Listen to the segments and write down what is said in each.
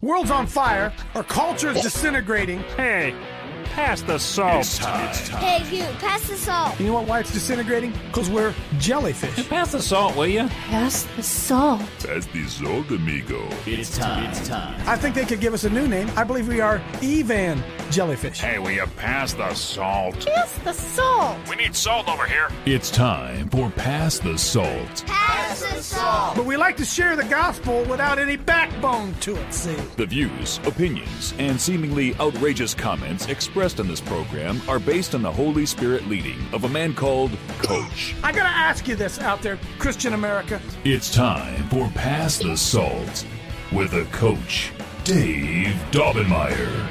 World's on fire. Our culture is disintegrating. Hey, pass the salt. It's time. Hey, you, pass the salt. You know why it's disintegrating? Because we're jellyfish. Pass the salt, will you? Pass the salt. Pass the salt, amigo. It's time. I think they could give us a new name. I believe we are Evan jellyfish. Hey, will you pass the salt? Pass the salt. We need salt over here. It's time for Pass the Salt. Pass the salt. But we like to share the gospel without any backbone to it, see? The views, opinions, and seemingly outrageous comments expressed in this program are based on the Holy Spirit leading of a man called Coach. I gotta ask you this out there, Christian America. It's time for Pass the Salt with the Coach, Dave Daubenmire.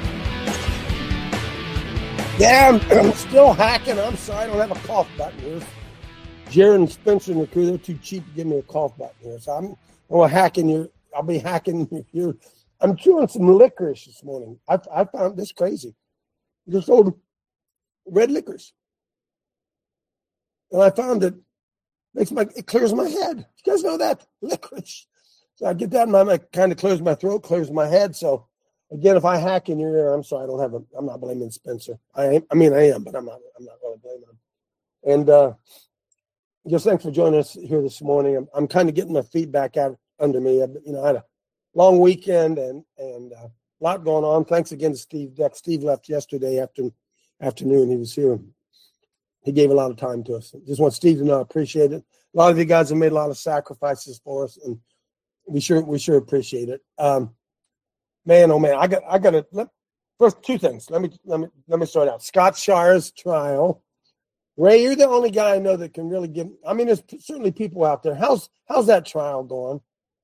Yeah, I'm still hacking. I'm sorry, I don't have a cough button here. Jared and Spencer and the crew, they're too cheap to give me a cough button here. So I'll be hacking your. I'm chewing some licorice this morning. I found this crazy. Just old red licorice. And I found it clears my head. You guys know that? Licorice. So I get that and I kind of clears my throat, clears my head. So again, if I hack in your ear, I'm sorry, I'm not blaming Spencer. I am, but I'm not really blaming him. And just thanks for joining us here this morning. I'm kind of getting my feet back out under me. I had a long weekend and a lot going on. Thanks again to Steve Deck. Steve left yesterday afternoon. He was here. He gave a lot of time to us. Just want Steve to know I appreciate it. A lot of you guys have made a lot of sacrifices for us, and we sure appreciate it. Man, oh man, I got to first two things. Let me start out. Scott Shire's trial. Ray, you're the only guy I know that can really give. I mean, there's certainly people out there. How's that trial going?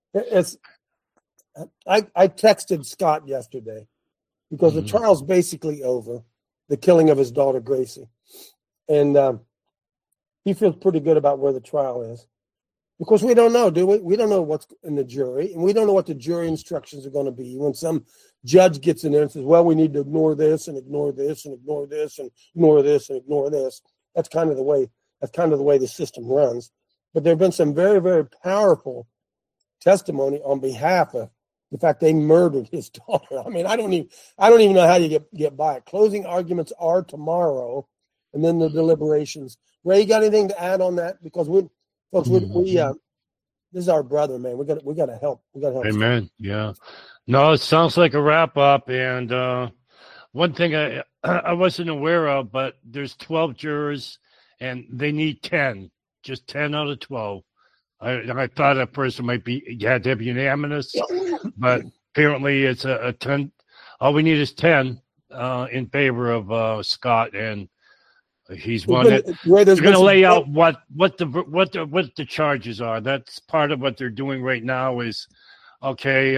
I texted Scott yesterday because the trial's basically over. The killing of his daughter Gracie, and he feels pretty good about where the trial is. Because we don't know, do we? We don't know what's in the jury, and we don't know what the jury instructions are going to be. When some judge gets in there and says, well, we need to ignore this and ignore this and ignore this and ignore this and ignore this. That's kind of the way the system runs. But there have been some very, very powerful testimony on behalf of the fact they murdered his daughter. I mean, I don't even know how you get by it. Closing arguments are tomorrow, and then the deliberations. Ray, you got anything to add on that? Because we this is our brother, man. We got to help. We got to help. Amen. Yeah. No, it sounds like a wrap up. And one thing I wasn't aware of, but there's 12 jurors, and they need 10, just 10 out of 12. I thought at first it might be you had to have unanimous, but apparently it's a 10. All we need is 10 in favor of Scott, and he's won it. They're going to lay out what the charges are. That's part of what they're doing right now. Is okay,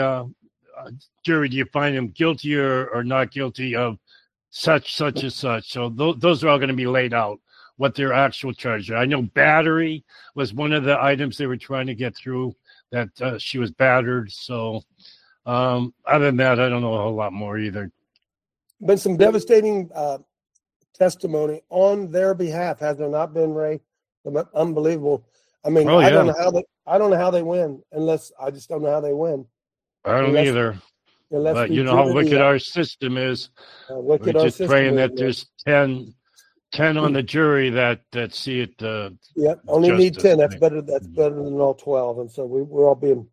jury, do you find him guilty or not guilty of such and such? So those are all going to be laid out. What their actual charges are. I know battery was one of the items they were trying to get through, that she was battered. So other than that, I don't know a whole lot more either. Been some devastating testimony on their behalf, has there not been, Ray? Unbelievable. I mean, I don't know how they win unless I just don't know how they win. I don't either. But you know how wicked our system is. We're just praying that there's 10 on the jury that see it. Only need 10. That's better than all 12. And so we're all being,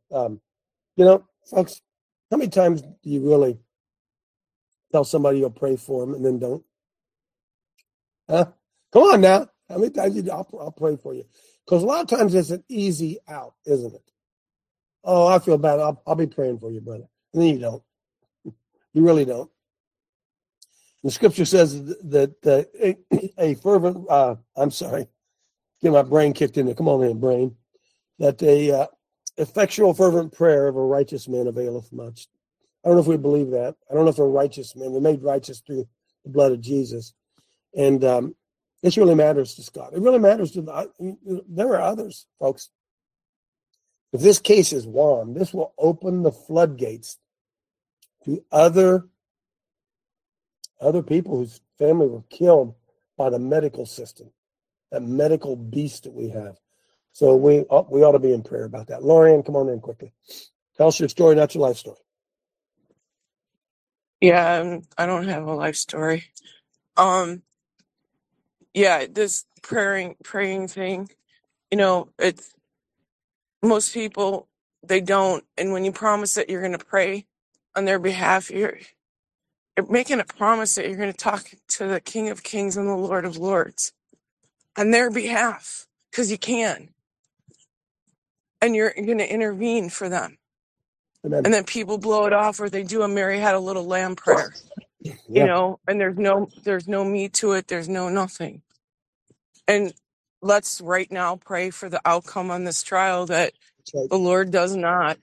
folks. How many times do you really tell somebody you'll pray for them and then don't? Huh? Come on now. How many times I'll pray for you? Because a lot of times it's an easy out, isn't it? Oh, I feel bad. I'll be praying for you, brother. And then you don't. You really don't. The scripture says that a fervent, get my brain kicked in there. Come on in, brain. That a effectual, fervent prayer of a righteous man availeth much. I don't know if we believe that. I don't know if we're righteous men. We're made righteous through the blood of Jesus. And this really matters to Scott. It really matters there are others, folks. If this case is won, this will open the floodgates to other people whose family were killed by the medical system, that medical beast that we have. So we ought to be in prayer about that. Lorianne, come on in quickly. Tell us your story, not your life story. Yeah, I don't have a life story. Yeah, this praying thing, it's most people, they don't. And when you promise that you're going to pray on their behalf, you're making a promise that you're going to talk to the King of Kings and the Lord of Lords on their behalf, because you can. And you're going to intervene for them. Amen. And then people blow it off, or they do a Mary Had a Little Lamb prayer, and there's no meat to it. There's no nothing. And let's right now pray for the outcome on this trial, that the Lord does not,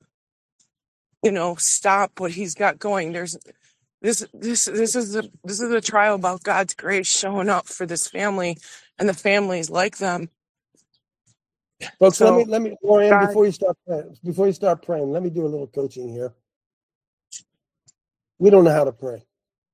stop what he's got going. This is a trial about God's grace showing up for this family and the families like them. Folks, let me, Lorianne, before you start praying, let me do a little coaching here. We don't know how to pray.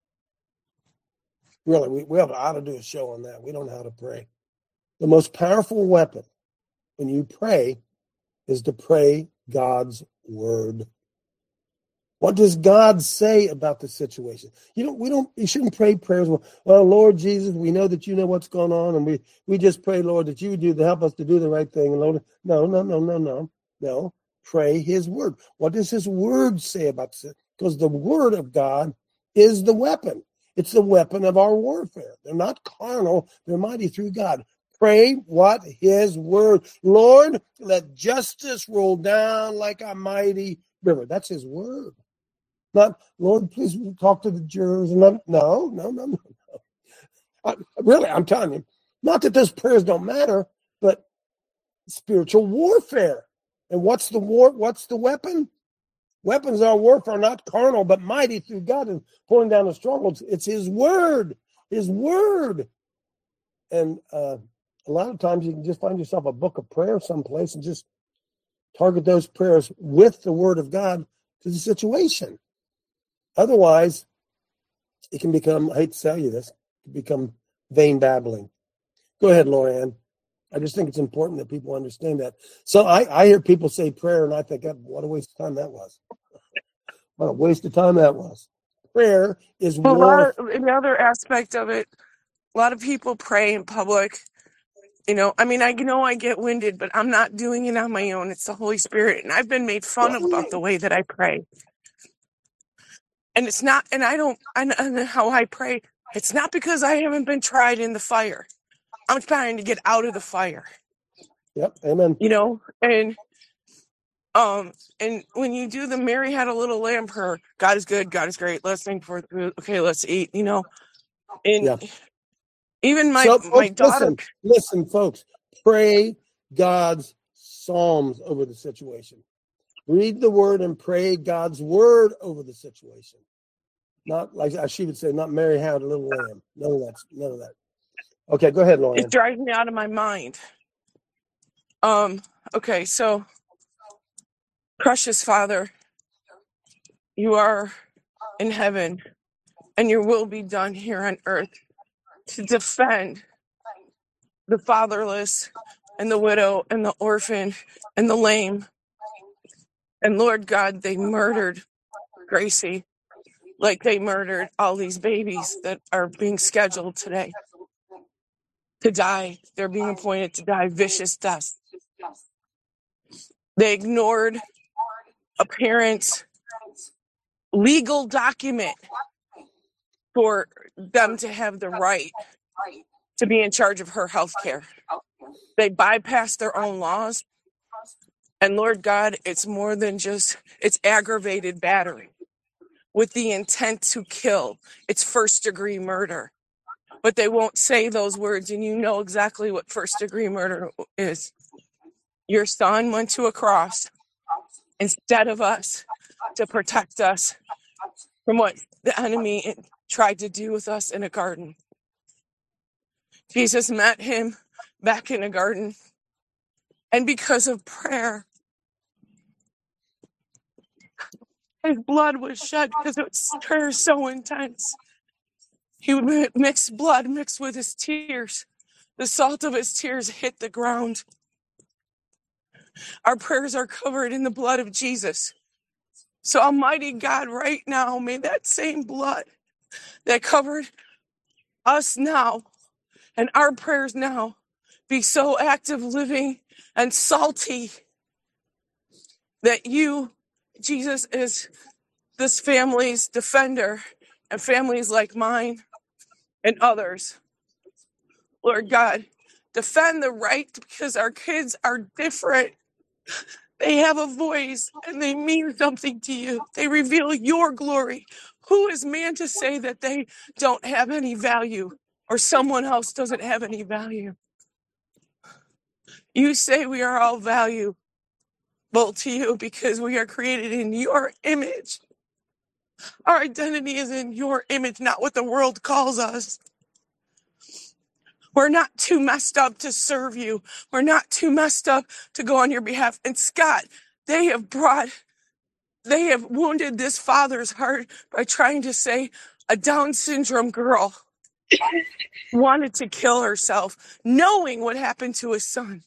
Really, we ought to do a show on that. We don't know how to pray. The most powerful weapon when you pray is to pray God's word. What does God say about the situation? You shouldn't pray prayers. Well, Lord Jesus, we know that you know what's going on, and we just pray, Lord, that you would help us to do the right thing. And Lord, no. Pray his word. What does his word say about this? Because the word of God is the weapon. It's the weapon of our warfare. They're not carnal. They're mighty through God. Pray what his word. Lord, let justice roll down like a mighty river. That's his word. Not, Lord, please talk to the jurors. No. Really, I'm telling you, not that those prayers don't matter, but spiritual warfare. And what's the weapon? Weapons of warfare are not carnal, but mighty through God and pulling down the strongholds. It's his word. His word. And a lot of times you can just find yourself a book of prayer someplace and just target those prayers with the word of God to the situation. Otherwise, it can become, I hate to tell you this, it can become vain babbling. Go ahead, Lorianne. I just think it's important that people understand that. So I hear people say prayer, and I think, what a waste of time that was. What a waste of time that was. Prayer is another aspect of it, a lot of people pray in public. I get winded, but I'm not doing it on my own. It's the Holy Spirit. And I've been made fun of about the way that I pray. And it's not, and how I pray, it's not because I haven't been tried in the fire. I'm trying to get out of the fire. Yep, amen. And when you do the Mary Had a Little Lamb prayer, God is good, God is great, let's thank for it, okay, let's eat, Even my daughter. Listen, folks, pray God's Psalms over the situation. Read the word and pray God's word over the situation. Not like she would say, not Mary Had a Little Lamb. None of that. Okay, go ahead, Lauren. It drives me out of my mind. Okay, so precious Father, you are in heaven, and your will be done here on earth to defend the fatherless and the widow and the orphan and the lame. And Lord God, they murdered Gracie like they murdered all these babies that are being scheduled today to die. They're being appointed to die vicious deaths. They ignored a parent's legal document for them to have the right to be in charge of her health care. They bypassed their own laws. And Lord God, it's more than just, it's aggravated battery with the intent to kill. It's first-degree murder. But they won't say those words, and you know exactly what first-degree murder is. Your son went to a cross instead of us to protect us from what the enemy tried to do with us in a garden. Jesus met him back in a garden. And because of prayer, his blood was shed because prayer is so intense. He would mix blood mixed with his tears. The salt of his tears hit the ground. Our prayers are covered in the blood of Jesus. So Almighty God, right now, may that same blood that covered us now and our prayers now be so active, living, and salty that you, Jesus, is this family's defender and families like mine and others. Lord God, defend the right because our kids are different. They have a voice and they mean something to you. They reveal your glory. Who is man to say that they don't have any value or someone else doesn't have any value? You say we are all valuable to you because we are created in your image. Our identity is in your image, not what the world calls us. We're not too messed up to serve you. We're not too messed up to go on your behalf. And Scott, they have wounded this father's heart by trying to say a Down syndrome girl wanted to kill herself, knowing what happened to his son.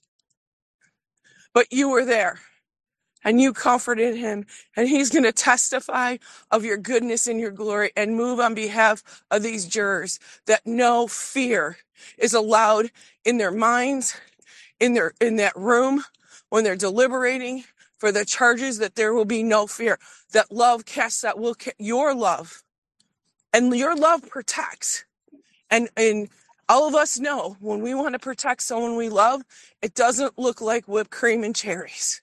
But you were there. And you comforted him, and he's going to testify of your goodness and your glory and move on behalf of these jurors, that no fear is allowed in their minds, in that room, when they're deliberating for the charges, that there will be no fear, that love casts out, your love, and your love protects. And all of us know when we want to protect someone we love, it doesn't look like whipped cream and cherries.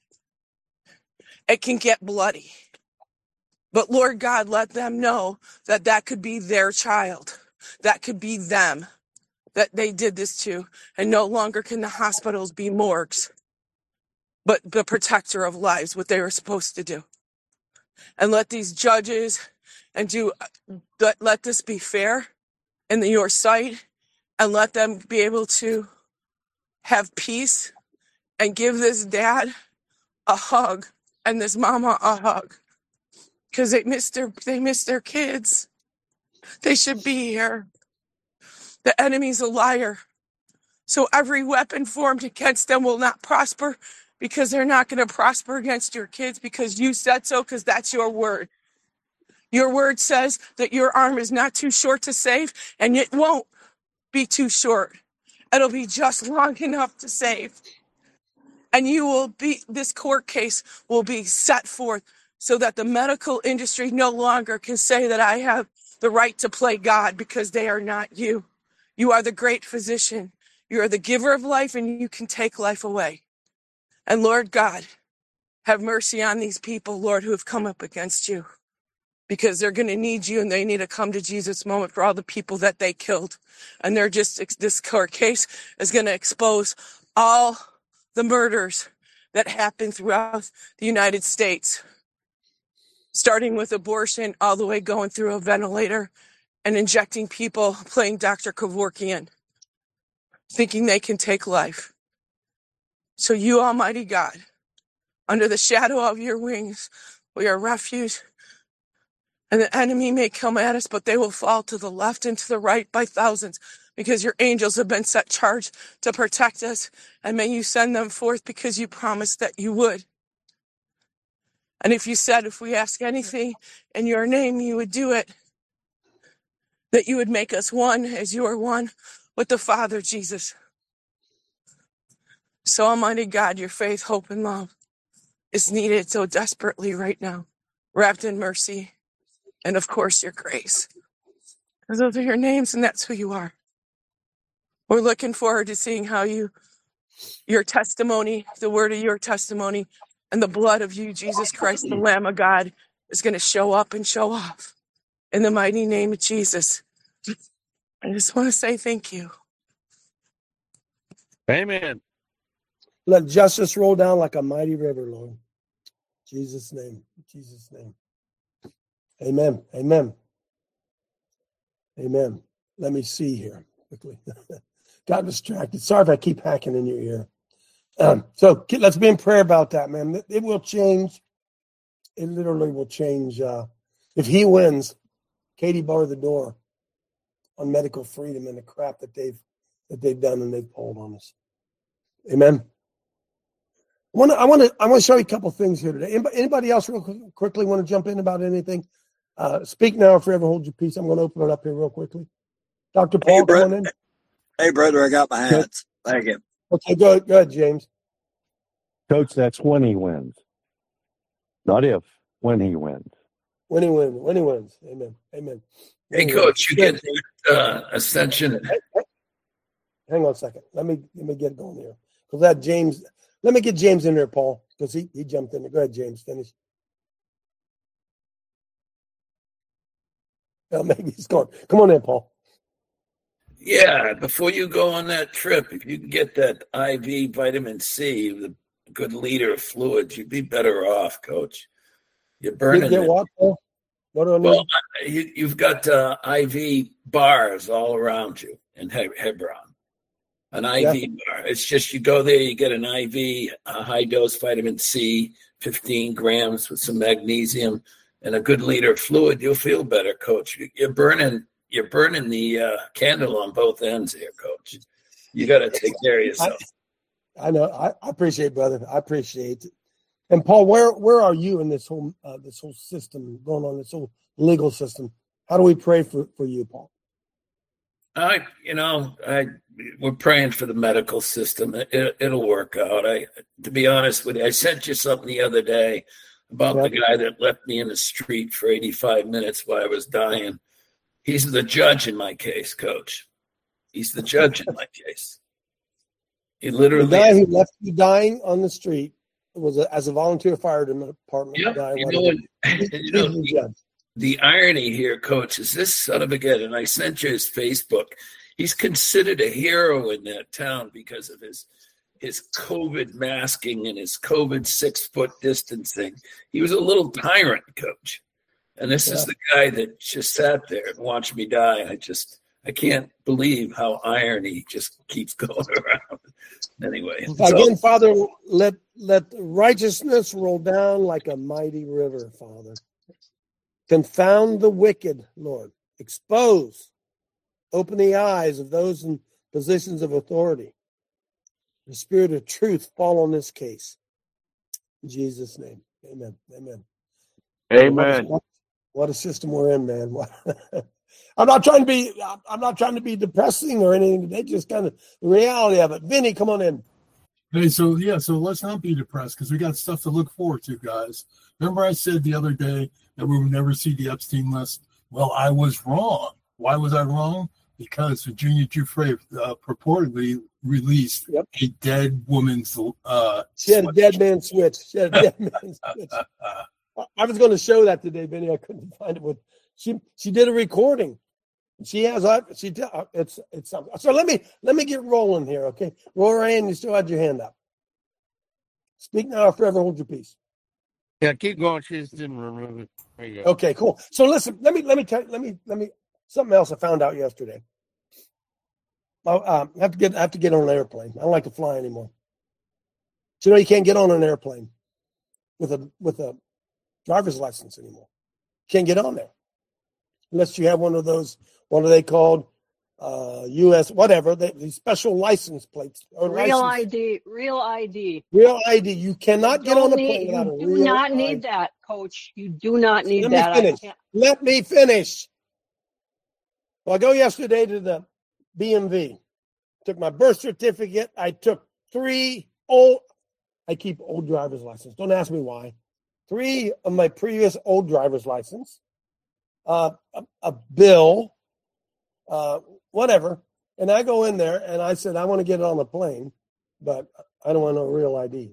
It can get bloody. But Lord God, let them know that that could be their child. That could be them that they did this to. And no longer can the hospitals be morgues, but the protector of lives, what they were supposed to do. And let these judges let this be fair in your sight, and let them be able to have peace and give this dad a hug and this mama a hug, because they miss their kids. They should be here. The enemy's a liar. So every weapon formed against them will not prosper, because they're not going to prosper against your kids, because you said so, because that's your word. Your word says that your arm is not too short to save, and it won't be too short. It'll be just long enough to save. And this court case will be set forth so that the medical industry no longer can say that I have the right to play God, because they are not you. You are the great physician. You are the giver of life, and you can take life away. And Lord God, have mercy on these people, Lord, who have come up against you, because they're going to need you, and they need to come to Jesus moment for all the people that they killed. And this court case is going to expose all the murders that happen throughout the United States, starting with abortion all the way going through a ventilator and injecting people, playing Dr. Kevorkian, thinking they can take life. So you, Almighty God, under the shadow of your wings, we are refuge, and the enemy may come at us, but they will fall to the left and to the right by thousands, because your angels have been set charge to protect us. And may you send them forth, because you promised that you would. And if you said, if we ask anything in your name, you would do it. That you would make us one as you are one with the Father, Jesus. So, Almighty God, your faith, hope, and love is needed so desperately right now, wrapped in mercy and, of course, your grace. Because those are your names, and that's who you are. We're looking forward to seeing how your testimony, the word of your testimony, and the blood of you, Jesus Christ, the Lamb of God, is going to show up and show off. In the mighty name of Jesus. I just want to say thank you. Amen. Let justice roll down like a mighty river, Lord. In Jesus' name. In Jesus' name. Amen. Amen. Amen. Let me see here quickly. Got distracted. Sorry if I keep hacking in your ear. So let's be in prayer about that, man. It will change. It literally will change. If he wins, Katie barred the door on medical freedom and the crap that they've done and they've pulled on us. Amen. I want to show you a couple things here today. Anybody else real quickly want to jump in about anything? Speak now or forever hold your peace. I'm going to open it up here real quickly. Dr. Paul, come on in. Hey, brother, I got my hats. Thank you. Okay, go ahead, James. Coach, that's when he wins. Not if, when he wins. When he wins. Amen. Hey, Coach, you get Ascension. Hang on a second. Let me get going here. Because that James, let me get James in there, Paul, because he jumped in there. Go ahead, James, finish. Well, maybe he's gone. Come on in, Paul. Yeah, before you go on that trip, if you can get that IV vitamin C, the good liter of fluids, you'd be better off, Coach. You're burning get what, Paul? What do I need? Well, you've got IV bars all around you in Hebron. An IV bar. It's just you go there, you get an IV, high-dose vitamin C, 15 grams with some magnesium, and a good liter of fluid. You'll feel better, Coach. You're burning the candle on both ends here, Coach. You got to take care of yourself. I know. I appreciate it, brother. I appreciate it. And Paul, where are you in this whole system going on, this whole legal system? How do we pray for you, Paul? We're praying for the medical system. It'll work out. To be honest with you, I sent you something the other day about the guy that left me in the street for 85 minutes while I was dying. He's the judge in my case, Coach. He's the judge in my case. He literally. The guy who left you dying on the street was as a volunteer fire department guy. The irony here, Coach, is this son of a gun, and I sent you his Facebook. He's considered a hero in that town because of his COVID masking and his COVID 6-foot distancing. He was a little tyrant, Coach. And this is the guy that just sat there and watched me die. I can't believe how irony just keeps going around. Anyway. Again, Father, let righteousness roll down like a mighty river, Father. Confound the wicked, Lord. Expose. Open the eyes of those in positions of authority. The spirit of truth fall on this case. In Jesus' name. Amen. Amen. What a system we're in, man. I'm not trying to be depressing or anything. They just kind of the reality of it. Vinny, come on in. Hey, so let's not be depressed because we got stuff to look forward to, guys. Remember I said the other day that we would never see the Epstein list? Well, I was wrong. Why was I wrong? Because Virginia Giuffre purportedly released a dead woman's She had a dead man switch. I was going to show that today, Vinny. I couldn't find it. She did a recording. It's something. So let me get rolling here, okay? Roran, you still had your hand up. Speak now or forever hold your peace. Yeah, keep going. She just didn't remove it. There you go. Okay, cool. So listen, let me something else I found out yesterday. I have to get on an airplane. I don't like to fly anymore. So you can't get on an airplane with a driver's license anymore. Can't get on there unless you have one of those. What are they called? U.S. whatever. These special license plates. Real ID. Real ID. Real ID. You cannot get on the plane without a real ID. You do not need that, Coach. You do not need that. Let me finish. Well, I go yesterday to the BMV. Took my birth certificate. I took I keep old driver's license. Don't ask me why. 3 of my previous old driver's license. A bill. Whatever. And I go in there and I said, I want to get it on the plane, but I don't want no real ID.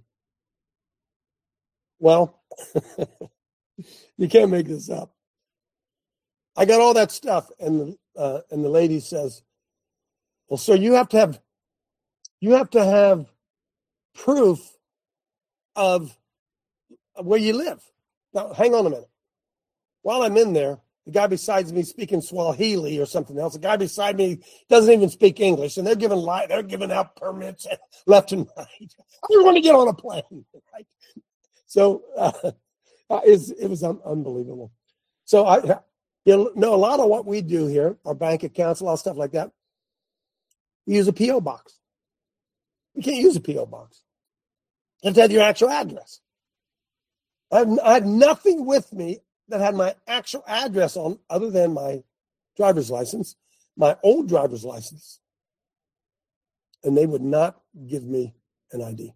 Well, you can't make this up. I got all that stuff. And the lady says, well, sir, you have to have proof of where you live. Now, hang on a minute. While I'm in there, the guy beside me speaking Swahili or something else. The guy beside me doesn't even speak English, and they're giving out permits left and right. I want to get on a plane, right? So it was unbelievable. So a lot of what we do here, our bank accounts, a lot of stuff like that, we use a P.O. box. We can't use a P.O. box. You have to have your actual address. I had nothing with me that had my actual address on other than my driver's license, my old driver's license. And they would not give me an ID.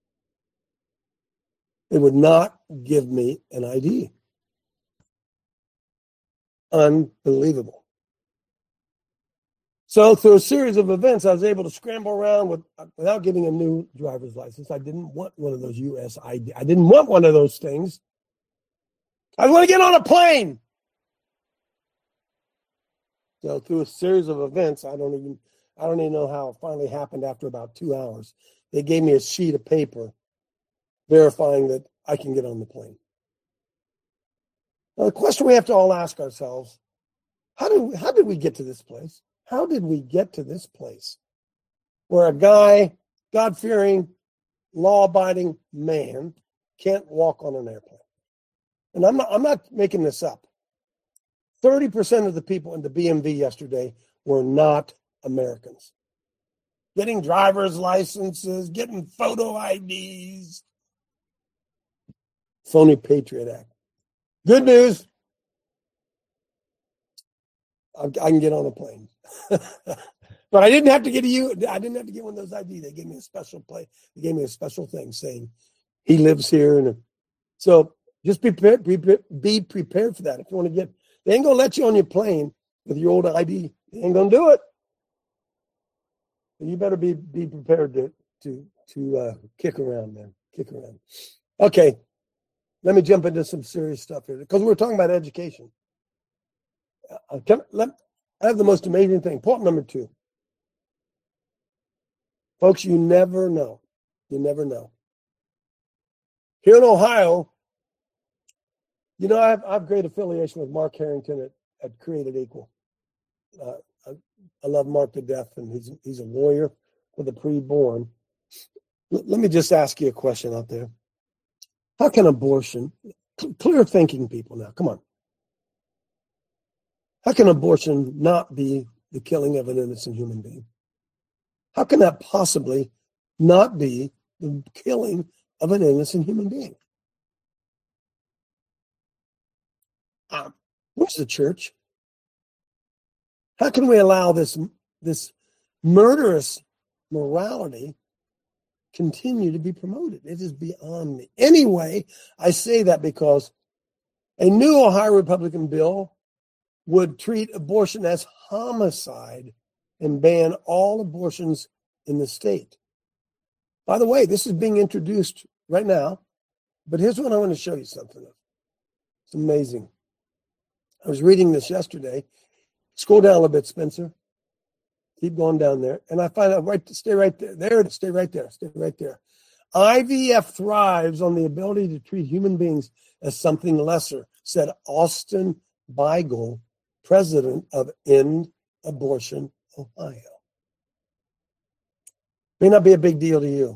They would not give me an ID. Unbelievable. So through a series of events, I was able to scramble around without getting a new driver's license. I didn't want one of those US ID. I didn't want one of those things. I want to get on a plane. So through a series of events, I don't even know how it finally happened after about 2 hours. They gave me a sheet of paper verifying that I can get on the plane. Now, the question we have to all ask ourselves, how did we get to this place? How did we get to this place where a guy, God-fearing, law-abiding man can't walk on an airplane? And I'm not making this up. 30% of the people in the BMV yesterday were not Americans. Getting driver's licenses, getting photo IDs. Phony Patriot Act. Good news. I can get on a plane. But I didn't have to get I didn't have to get one of those ID. They gave me a special They gave me a special thing saying he lives here. And so just be prepared for that. If you want to get, they ain't going to let you on your plane with your old ID. They ain't going to do it. You better be prepared to kick around, man. Kick around. Okay. Let me jump into some serious stuff here because we're talking about education. I have the most amazing thing. Point number 2. Folks, you never know. You never know. Here in Ohio, you know, I have great affiliation with Mark Harrington at Created Equal. I love Mark to death, and he's a lawyer for the preborn. Let me just ask you a question out there. How can abortion, clear thinking people now, come on. How can abortion not be the killing of an innocent human being? How can that possibly not be the killing of an innocent human being? Where's the church? How can we allow this murderous morality continue to be promoted? It is beyond me. Anyway, I say that because a new Ohio Republican bill would treat abortion as homicide and ban all abortions in the state. By the way, this is being introduced right now, but here's what I want to show you something of. It's amazing. I was reading this yesterday. Scroll down a little bit, Spencer. Keep going down there. And I find out, stay right there. There it is. Stay right there. Stay right there. IVF thrives on the ability to treat human beings as something lesser, said Austin Beigel, president of End Abortion Ohio. May not be a big deal to you.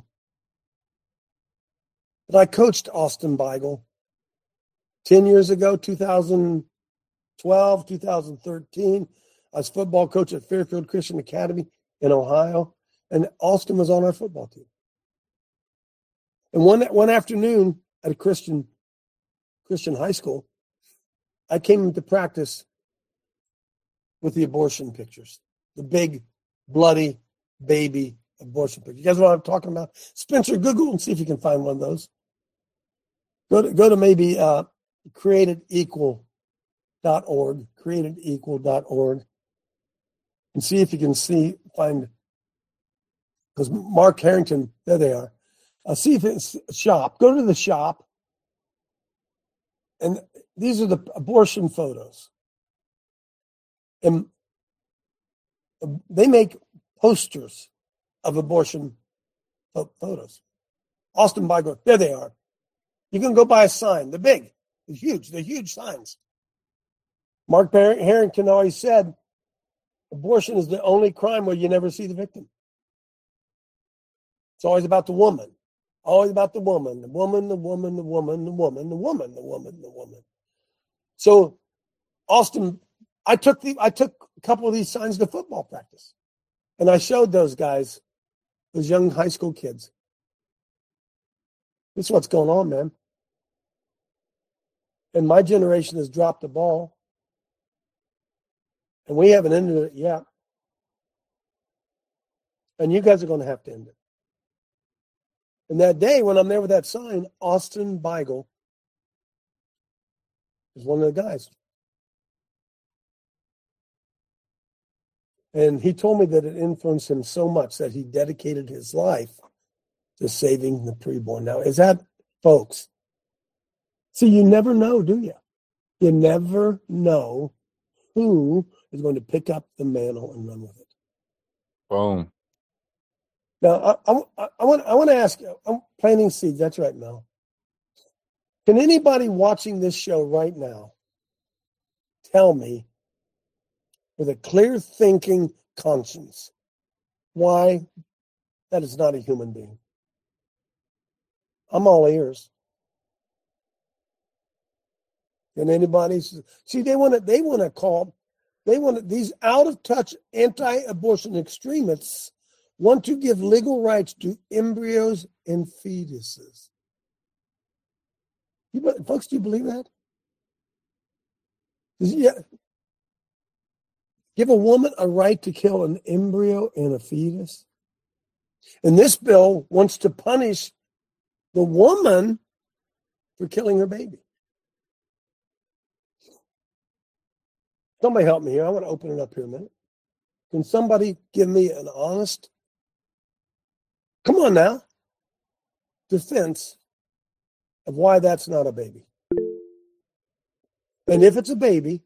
But I coached Austin Beigel 10 years ago, 2012, 2013. I was football coach at Fairfield Christian Academy in Ohio, and Austin was on our football team. And one afternoon at a Christian high school, I came into practice with the abortion pictures, the big, bloody baby abortion picture. You guys know what I'm talking about? Spencer, Google and see if you can find one of those. Go to maybe createdequal.org, createdequal.org, and see if you can find, because Mark Harrington, there they are. See if it's shop. Go to the shop, and these are the abortion photos. And they make posters of abortion photos. Austin Beigel, there they are. You can go buy a sign. They're big. They're huge signs. Mark Harrington always said, abortion is the only crime where you never see the victim. It's always about the woman. Always about the woman. The woman, the woman, the woman, the woman, the woman, the woman, the woman. So, Austin, I took a couple of these signs to football practice. And I showed those guys, those young high school kids. This is what's going on, man. And my generation has dropped the ball. And we haven't ended it yet. And you guys are going to have to end it. And that day when I'm there with that sign, Austin Beigel is one of the guys. And he told me that it influenced him so much that he dedicated his life to saving the preborn. Now, is that, folks? See, you never know, do you? You never know who is going to pick up the mantle and run with it. Boom. Now, I want to ask you, I'm planting seeds. That's right, Mel. Can anybody watching this show right now tell me, with a clear thinking conscience, why that is not a human being? I'm all ears. Can anybody see? They want these out of touch anti-abortion extremists want to give legal rights to embryos and fetuses. Folks, do you believe that? Yeah. Give a woman a right to kill an embryo and a fetus? And this bill wants to punish the woman for killing her baby. Somebody help me here. I want to open it up here a minute. Can somebody give me an honest, come on now, defense of why that's not a baby? And if it's a baby,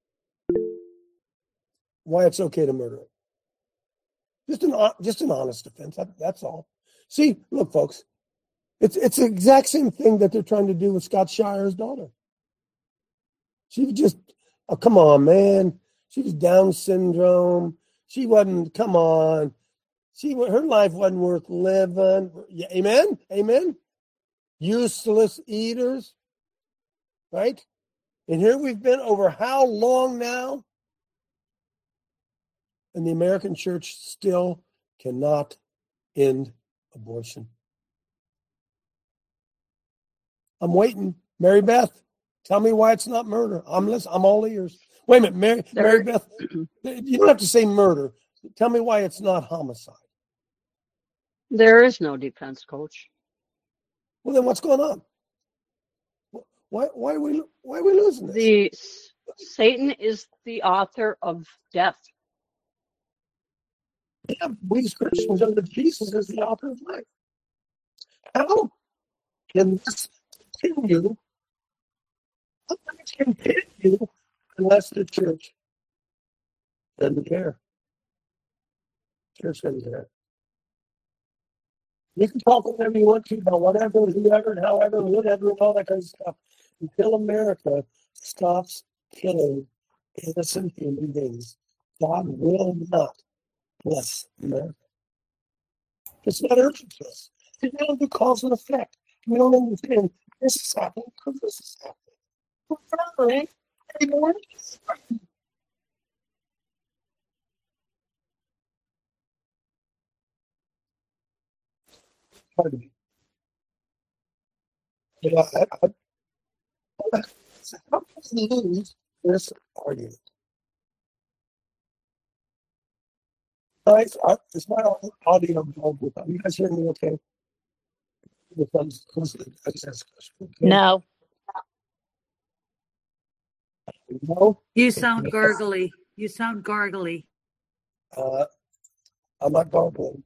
why it's okay to murder it? Just an honest defense. That's all. See, look, folks, it's the exact same thing that they're trying to do with Scott Shire's daughter. She just, oh, come on, man. She was Down syndrome. She wasn't, come on. Her life wasn't worth living. Yeah, amen? Amen? Useless eaters. Right? And here we've been over how long now? And the American church still cannot end abortion. I'm waiting. Mary Beth, tell me why it's not murder. I'm listening. I'm all ears. Wait a minute, Mary Beth, you don't have to say murder. Tell me why it's not homicide. There is no defense, Coach. Well, then what's going on? Why are we losing this? Satan is the author of death. Yeah, we as Christians know that Jesus is the author of life. How can this continue? How can this continue unless the church doesn't care? Church doesn't care. You can talk whatever you want to about whatever, whoever, and however, and whatever, and all that kind of stuff. Until America stops killing innocent human beings, God will not bless America. It's not urgent to us. We don't do cause and effect. We don't understand this is happening because this is happening. Anymore. Pardon me. How can we lose this argument? Guys, is my audio involved with that? You guys hear me okay? No. No? You sound gargly. You sound gargly. I'm not gargling.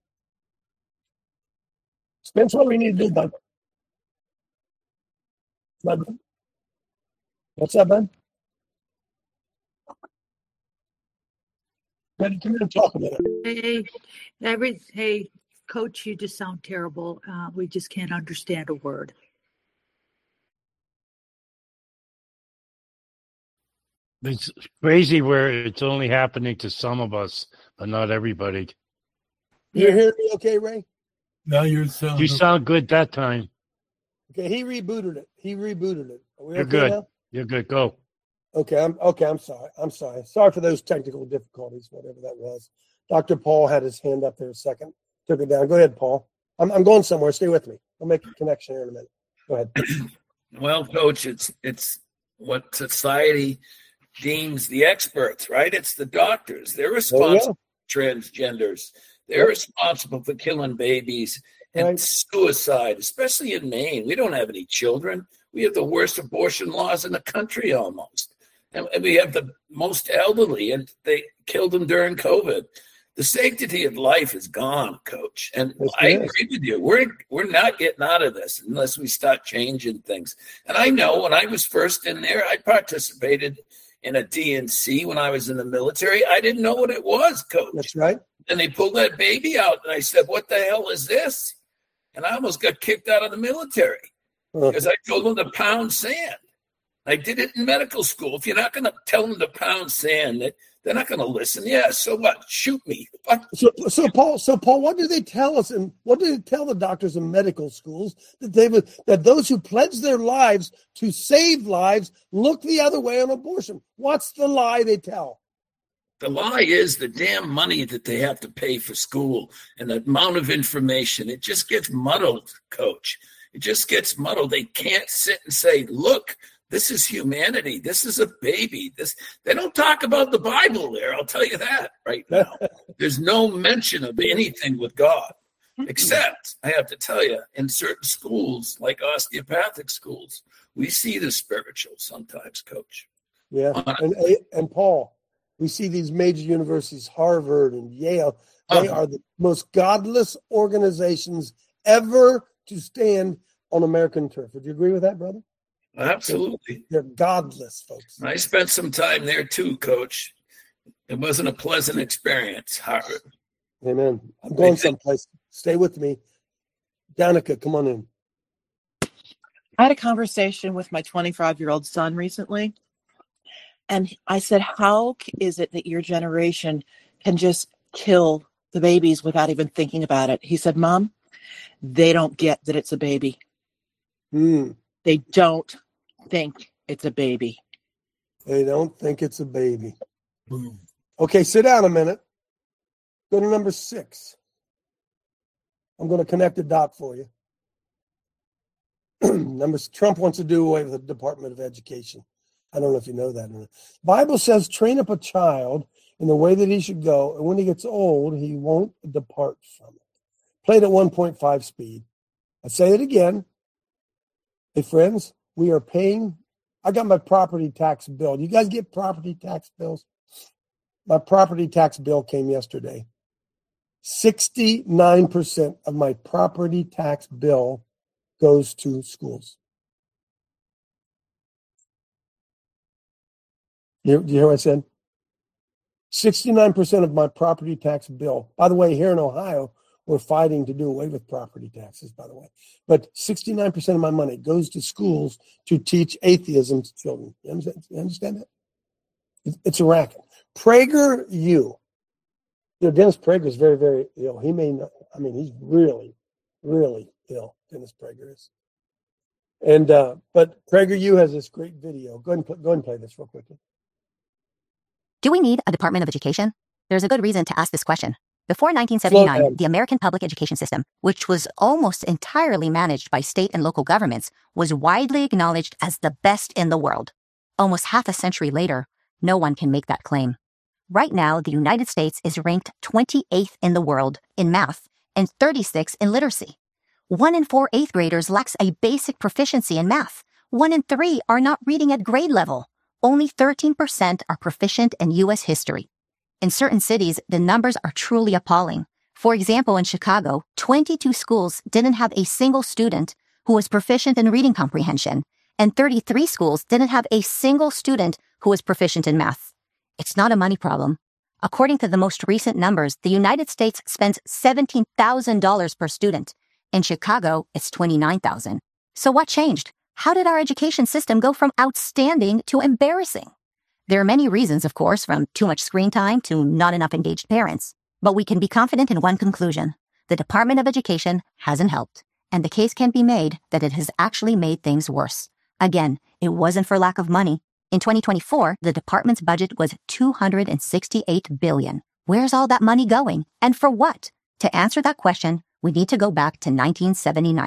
Spence, what do we need to do, bud? Bud? What's that, bud? Come here and talk a minute. Hey, Coach, you just sound terrible. We just can't understand a word. It's crazy where it's only happening to some of us, but not everybody. You hear me okay, Ray? No, you sound good that time. Okay, he rebooted it. Are we You're okay good. now? You're good. Go. Okay, I'm sorry. Sorry for those technical difficulties, whatever that was. Dr. Paul had his hand up there a second. Took it down. Go ahead, Paul. I'm going somewhere. Stay with me. I'll make a connection here in a minute. Go ahead. Well, Coach, it's what society deems the experts, right? It's the doctors. They're responsible for transgenders. They're responsible for killing babies and suicide, especially in Maine. We don't have any children. We have the worst abortion laws in the country almost. And we have the most elderly, and they killed them during COVID. The sanctity of life is gone, Coach. And I agree with you. We're not getting out of this unless we start changing things. And I know when I was first in there, I participated in a DNC when I was in the military. I didn't know what it was, Coach. That's right. And they pulled that baby out, and I said, what the hell is this? And I almost got kicked out of the military because I told them to pound sand. I did it in medical school. If you're not going to tell them to pound sand, they're not going to listen. Yeah, so what? Shoot me. So Paul, what do they tell us, and what do they tell the doctors in medical schools that those who pledge their lives to save lives look the other way on abortion? What's the lie they tell? The lie is the damn money that they have to pay for school and the amount of information. It just gets muddled, Coach. It just gets muddled. They can't sit and say, look, this is humanity. This is a baby. They don't talk about the Bible there. I'll tell you that right now. There's no mention of anything with God, except, I have to tell you, in certain schools, like osteopathic schools, we see the spiritual sometimes, Coach. Yeah, and Paul, we see these major universities, Harvard and Yale, they are the most godless organizations ever to stand on American turf. Would you agree with that, brother? Absolutely. They're godless, folks. I spent some time there too, Coach. It wasn't a pleasant experience, Harvard. Amen. I'm going someplace. Stay with me. Danica, come on in. I had a conversation with my 25-year-old son recently, and I said, how is it that your generation can just kill the babies without even thinking about it? He said, Mom, they don't get that it's a baby. They don't think it's a baby. They don't think it's a baby. Okay, sit down a minute. Go to number 6. I'm going to connect a dot for you. Trump wants to do away with the Department of Education. I don't know if you know that. The Bible says, train up a child in the way that he should go, and when he gets old, he won't depart from it. Played at 1.5 speed. I say it again. Hey, friends, we are paying. I got my property tax bill. Do you guys get property tax bills? My property tax bill came yesterday. 69% of my property tax bill goes to schools. Do you hear what I said? 69% of my property tax bill. By the way, here in Ohio, we're fighting to do away with property taxes, by the way. But 69% of my money goes to schools to teach atheism to children. You understand that? It's a racket. PragerU. Dennis Prager is very, very ill. He may not, he's really, really ill, Dennis Prager is. And but PragerU has this great video. Go ahead and play this real quickly. Do we need a Department of Education? There's a good reason to ask this question. Before 1979, the American public education system, which was almost entirely managed by state and local governments, was widely acknowledged as the best in the world. Almost half a century later, no one can make that claim. Right now, the United States is ranked 28th in the world in math and 36th in literacy. 1 in 4 8th graders lacks a basic proficiency in math. 1 in 3 are not reading at grade level. Only 13% are proficient in U.S. history. In certain cities, the numbers are truly appalling. For example, in Chicago, 22 schools didn't have a single student who was proficient in reading comprehension, and 33 schools didn't have a single student who was proficient in math. It's not a money problem. According to the most recent numbers, the United States spends $17,000 per student. In Chicago, it's $29,000. So what changed? How did our education system go from outstanding to embarrassing? There are many reasons, of course, from too much screen time to not enough engaged parents. But we can be confident in one conclusion. The Department of Education hasn't helped, and the case can be made that it has actually made things worse. Again, it wasn't for lack of money. In 2024, the department's budget was $268 billion. Where's all that money going? And for what? To answer that question, we need to go back to 1979.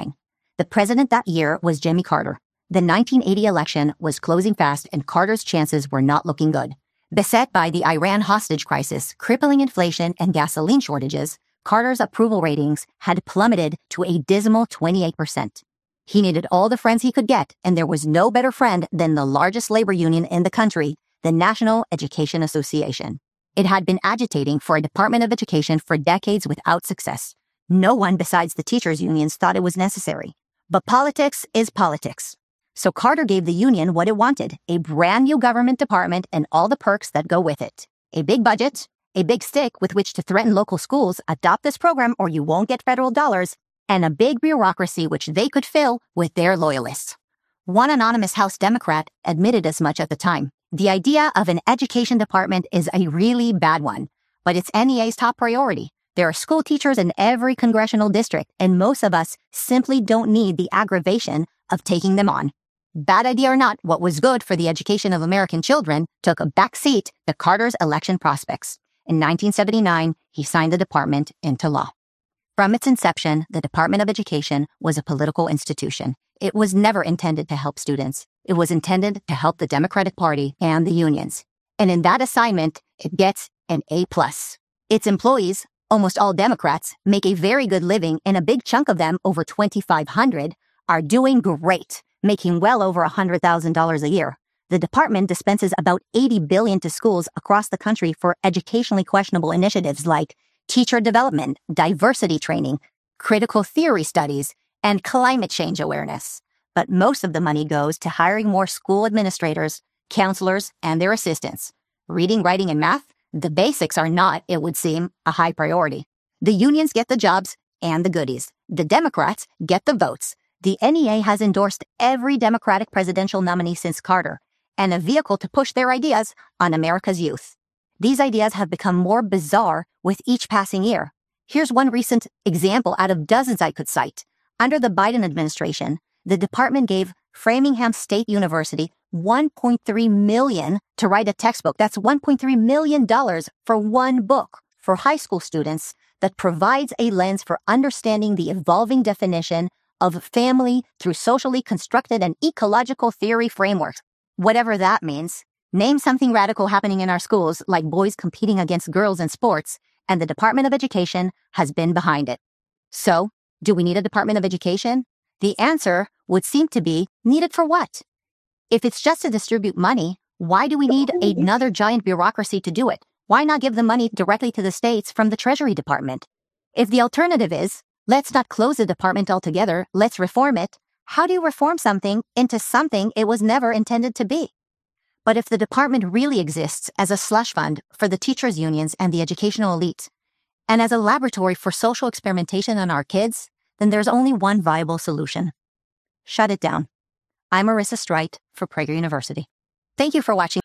The president that year was Jimmy Carter. The 1980 election was closing fast and Carter's chances were not looking good. Beset by the Iran hostage crisis, crippling inflation, and gasoline shortages, Carter's approval ratings had plummeted to a dismal 28%. He needed all the friends he could get, and there was no better friend than the largest labor union in the country, the National Education Association. It had been agitating for a Department of Education for decades without success. No one besides the teachers' unions thought it was necessary. But politics is politics. So Carter gave the union what it wanted, a brand new government department and all the perks that go with it. A big budget, a big stick with which to threaten local schools, adopt this program or you won't get federal dollars, and a big bureaucracy which they could fill with their loyalists. One anonymous House Democrat admitted as much at the time. The idea of an education department is a really bad one, but it's NEA's top priority. There are school teachers in every congressional district, and most of us simply don't need the aggravation of taking them on. Bad idea or not, what was good for the education of American children took a back seat to Carter's election prospects. In 1979, he signed the department into law. From its inception, the Department of Education was a political institution. It was never intended to help students. It was intended to help the Democratic Party and the unions. And in that assignment, it gets an A+. Its employees, almost all Democrats, make a very good living, and a big chunk of them, over 2,500, are doing great, making well over $100,000 a year. The department dispenses about $80 billion to schools across the country for educationally questionable initiatives like teacher development, diversity training, critical theory studies, and climate change awareness. But most of the money goes to hiring more school administrators, counselors, and their assistants. Reading, writing, and math, the basics are not, it would seem, a high priority. The unions get the jobs and the goodies. The Democrats get the votes. The NEA has endorsed every Democratic presidential nominee since Carter, and a vehicle to push their ideas on America's youth. These ideas have become more bizarre with each passing year. Here's one recent example out of dozens I could cite. Under the Biden administration, the department gave Framingham State University $1.3 million to write a textbook. That's $1.3 million for one book for high school students that provides a lens for understanding the evolving definition of family through socially constructed and ecological theory frameworks. Whatever that means. Name something radical happening in our schools, like boys competing against girls in sports, and the Department of Education has been behind it. So, do we need a Department of Education? The answer would seem to be, needed for what? If it's just to distribute money, why do we need another giant bureaucracy to do it? Why not give the money directly to the states from the Treasury Department? If the alternative is, let's not close the department altogether, let's reform it, how do you reform something into something it was never intended to be? But if the department really exists as a slush fund for the teachers' unions and the educational elite, and as a laboratory for social experimentation on our kids, then there's only one viable solution. Shut it down. I'm Marissa Streit for Prager University. Thank you for watching.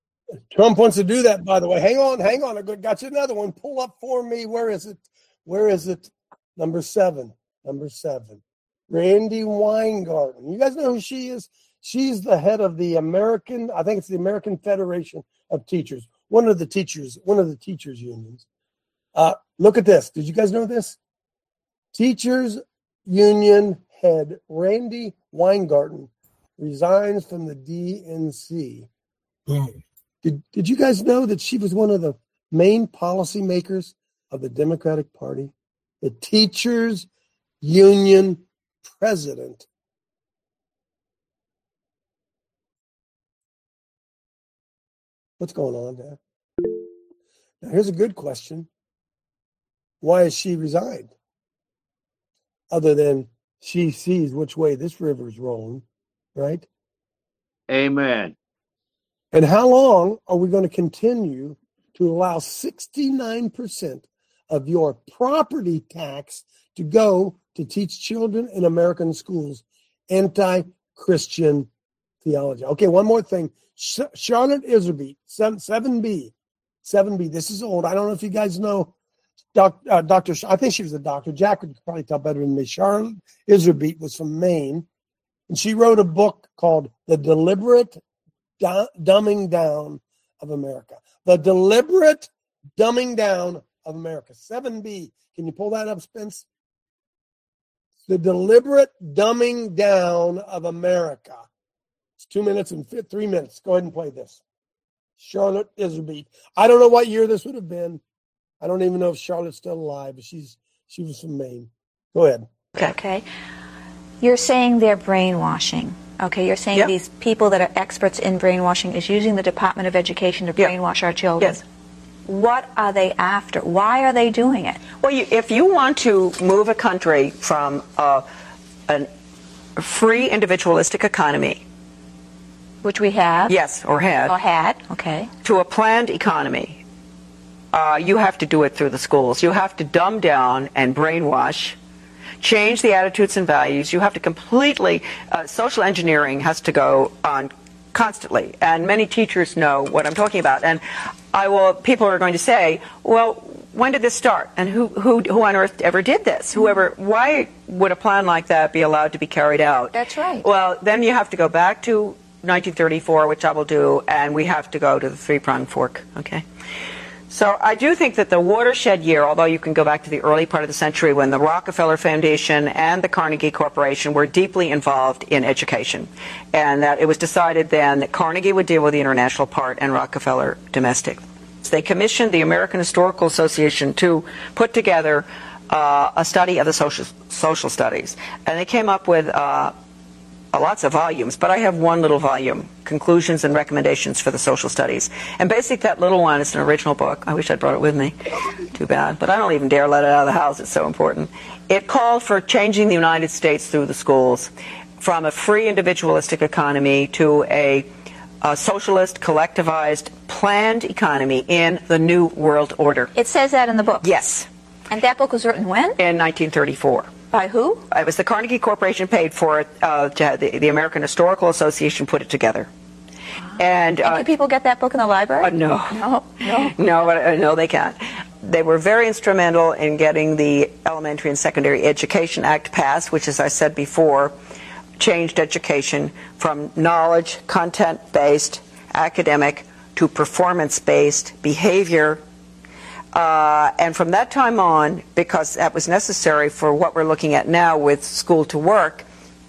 Trump wants to do that, by the way. Hang on. I got you another one. Pull up for me. Where is it? Number 7. Randi Weingarten. You guys know who she is? She's the head of the American Federation of Teachers, one of the teachers unions. Look at this. Did you guys know this? Teachers union head Randi Weingarten resigns from the DNC. Did you guys know that she was one of the main policymakers of the Democratic Party? The teachers union president. What's going on there? Now, here's a good question. Why has she resigned? Other than she sees which way this river is rolling, right? Amen. And how long are we going to continue to allow 69% of your property tax to go to teach children in American schools anti-Christian theology? Okay, one more thing. Charlotte Iserbyt, 7B. This is old. I don't know if you guys know Dr. I think she was a doctor. Jack would probably tell better than me. Charlotte Iserbyt was from Maine, and she wrote a book called The Deliberate Dumbing Down of America. The Deliberate Dumbing Down of America. 7B. Can you pull that up, Spence? the deliberate dumbing down of America. It's 2 minutes and 3 minutes. Go ahead and play this. Charlotte Iserbyt. I don't know what year this would have been. I don't even know if Charlotte's still alive, but she was from Maine. Go ahead. Okay. You're saying they're brainwashing. Okay, you're saying these people that are experts in brainwashing is using the Department of Education to brainwash our children. Yes. What are they after? Why are they doing it? Well, if you want to move a country from a free individualistic economy, which we have. Yes, or had. Or had, okay. To a planned economy, you have to do it through the schools. You have to dumb down and brainwash, change the attitudes and values. You have to completely, social engineering has to go on constantly. And many teachers know what I'm talking about. And people are going to say, well, when did this start? And who on earth ever did this? Why would a plan like that be allowed to be carried out? That's right. Well, then you have to go back to 1934, which I will do, and we have to go to the three-pronged fork, okay? So I do think that the watershed year, although you can go back to the early part of the century when the Rockefeller Foundation and the Carnegie Corporation were deeply involved in education, and that it was decided then that Carnegie would deal with the international part and Rockefeller domestic. So they commissioned the American Historical Association to put together a study of the social studies, and they came up with lots of volumes, but I have one little volume, Conclusions and Recommendations for the Social Studies. And basically that little one is an original book. I wish I'd brought it with me. Too bad. But I don't even dare let it out of the house. It's so important. It called for changing the United States through the schools from a free individualistic economy to a socialist, collectivized, planned economy in the New World Order. It says that in the book? Yes. And that book was written when? In 1934. By who? It was the Carnegie Corporation paid for it. The American Historical Association put it together. And can people get that book in the library? No, they can't. They were very instrumental in getting the Elementary and Secondary Education Act passed, which, as I said before, changed education from knowledge, content-based, academic, to performance-based behavior. And from that time on, because that was necessary for what we're looking at now with school to work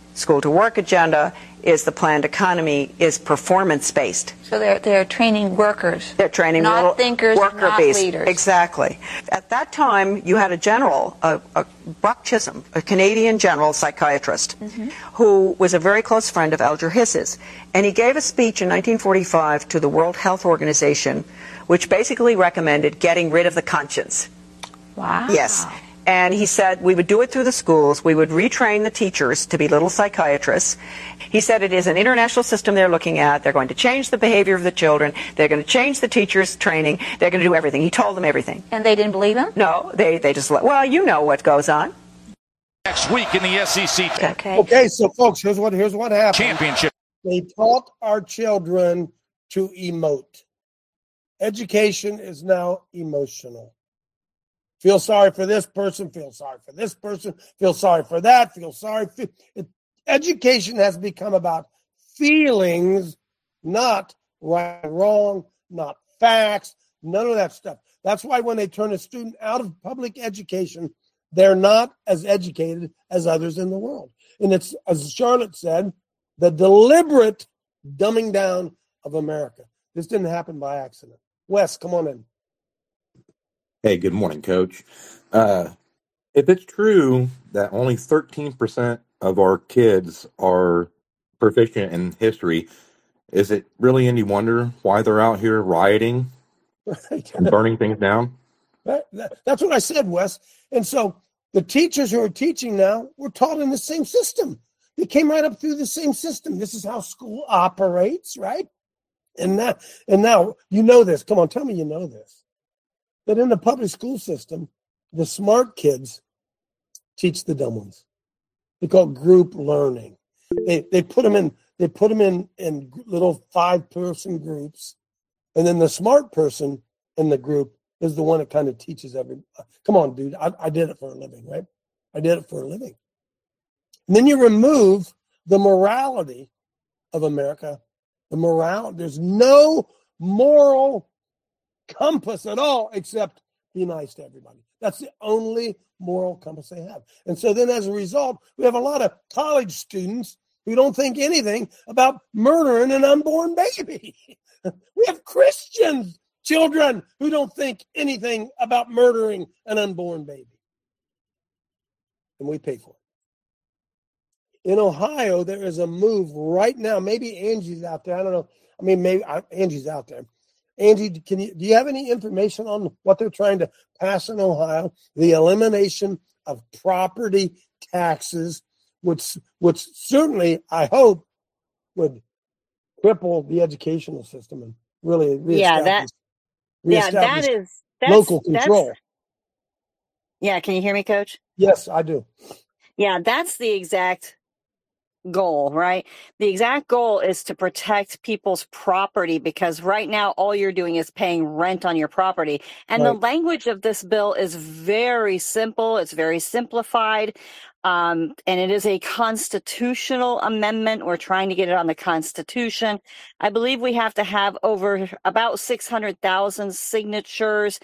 agenda is the planned economy is performance-based. So they're training workers. They're training not thinkers, not leaders. Exactly. At that time, you had a general, Buck Chisholm, a Canadian general psychiatrist, who was a very close friend of Alger Hiss's. And he gave a speech in 1945 to the World Health Organization, which basically recommended getting rid of the conscience. Wow. Yes. And he said we would do it through the schools. We would retrain the teachers to be little psychiatrists. He said it is an international system they're looking at. They're going to change the behavior of the children. They're going to change the teachers' training. They're going to do everything. He told them everything. And they didn't believe him? No, they just let, well, you know what goes on. Next week in the SEC. Okay, so folks, here's what happened. Championship. They taught our children to emote. Education is now emotional. Feel sorry for this person, feel sorry for this person, feel sorry for that, feel sorry. Education has become about feelings, not right or wrong, not facts, none of that stuff. That's why when they turn a student out of public education, they're not as educated as others in the world. And it's, as Charlotte said, the deliberate dumbing down of America. This didn't happen by accident. Wes, come on in. Hey, good morning, Coach. If it's true that only 13% of our kids are proficient in history, is it really any wonder why they're out here rioting and burning things down? That's what I said, Wes. And so the teachers who are teaching now were taught in the same system. They came right up through the same system. This is how school operates, right? And now you know this. Come on, tell me you know this. That in the public school system, the smart kids teach the dumb ones. They call it group learning. They put them in little 5-person groups, and then the smart person in the group is the one that kind of teaches everybody. Come on, dude. I did it for a living, right? I did it for a living. And then you remove the morality of America. There's no moral compass at all except be nice to everybody. That's the only moral compass they have. And so then as a result, we have a lot of college students who don't think anything about murdering an unborn baby. We have Christian children who don't think anything about murdering an unborn baby. And we pay for it. In Ohio, there is a move right now. Maybe Angie's out there. I don't know. I mean, maybe Angie's out there. Angie, do you have any information on what they're trying to pass in Ohio? The elimination of property taxes, which certainly, I hope, would cripple the educational system and really reestablish local control. Yeah, can you hear me, Coach? Yes, I do. Yeah, that's the exact goal, right? The exact goal is to protect people's property, because right now all you're doing is paying rent on your property. And the language of this bill is very simple. It's very simplified. And it is a constitutional amendment. We're trying to get it on the Constitution. I believe we have to have over about 600,000 signatures.